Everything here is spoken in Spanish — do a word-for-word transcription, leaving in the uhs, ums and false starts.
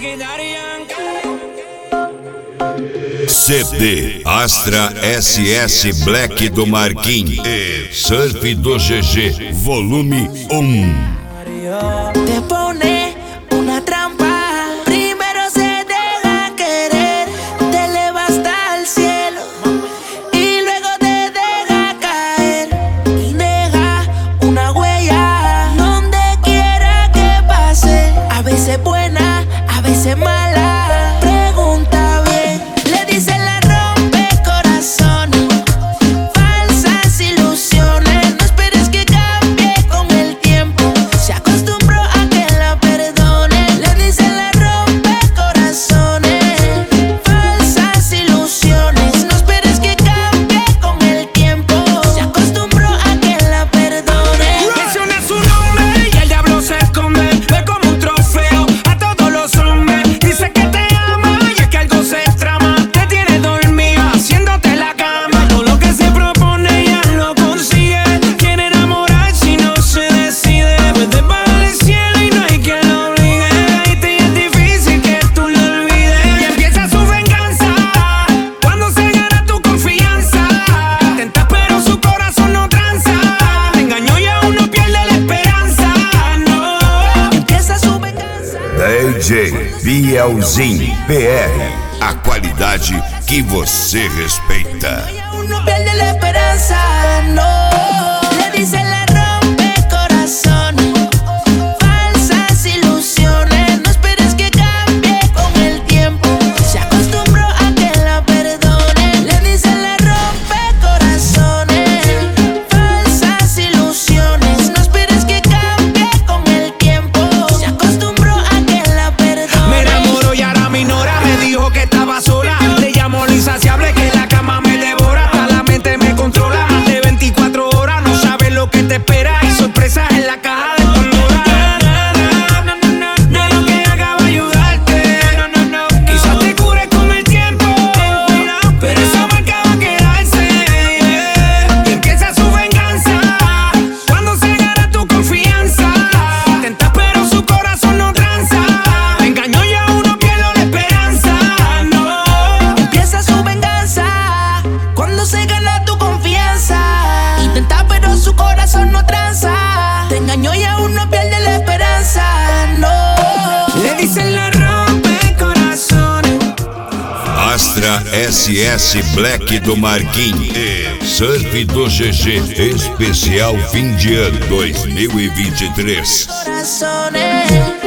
C D Astra S S Black do Marquinhos e Surf do G G Volume um. Te pone una trampa, primero se deja querer, te eleva hasta el cielo y luego te deja caer y deja una huella donde quiera que pase, a veces buena, a veces mala. Pregunta bien, le dice la rompe corazones, falsas ilusiones, no esperes que cambie con el tiempo, se acostumbró a que la perdone. Le dice la rompe corazones, falsas ilusiones, no esperes que cambie con el tiempo, se acostumbró a que la perdone. Menciona su nombre y el diablo se esconde, ve como un trofeo a todos los hombres. Dice que te ama y es que algo se trama, te tiene dormido haciéndote la cama. Todo lo que se propone ya lo consigue, quiere enamorar si no se decide. Puede bajar el cielo y no hay quien lo obligue, y te es difícil que tú lo olvides. Y empieza su venganza cuando se gana tu confianza. Intentas pero su corazón no tranza, te engañó y aún no pierde la esperanza. No. Empieza su venganza. D J Bielzinho P R, a qualidade que você respeita. Y aún no pierde la esperanza, no. Le dice la rompe corazones, falsas ilusiones, no esperes que cambie con el tiempo, se acostumbró a que la perdone. Le dice la rompe corazones, falsas ilusiones, no esperes que cambie con el tiempo, se acostumbró a que la perdone. Me enamoró y ahora me ignora, me dijo que estaba sola. Le llamo lo insaciable que la cama me devora, hasta la mente me controla. Más de veinticuatro horas, no sabes lo que te espera, y sorpresas en la caja de Pandora. No, no, no, no, lo que haga va a ayudarte. No, no, no, quizás te cure con el tiempo, pero esa marca va a quedarse. Y empieza su venganza cuando se gana tu confianza. Intentas pero su corazón no tranza, te engañó y aún no pierdo la esperanza. No. Empieza su venganza cuando se gana tu confianza. Intenta pero su corazón no tranza, te engañó y aún no pierde la esperanza. No. Le dicen la rompe corazones. Astra S S Black do Marquinhos e Surf do G G Especial Fim de Ano dois mil e vinte e três. Corazones.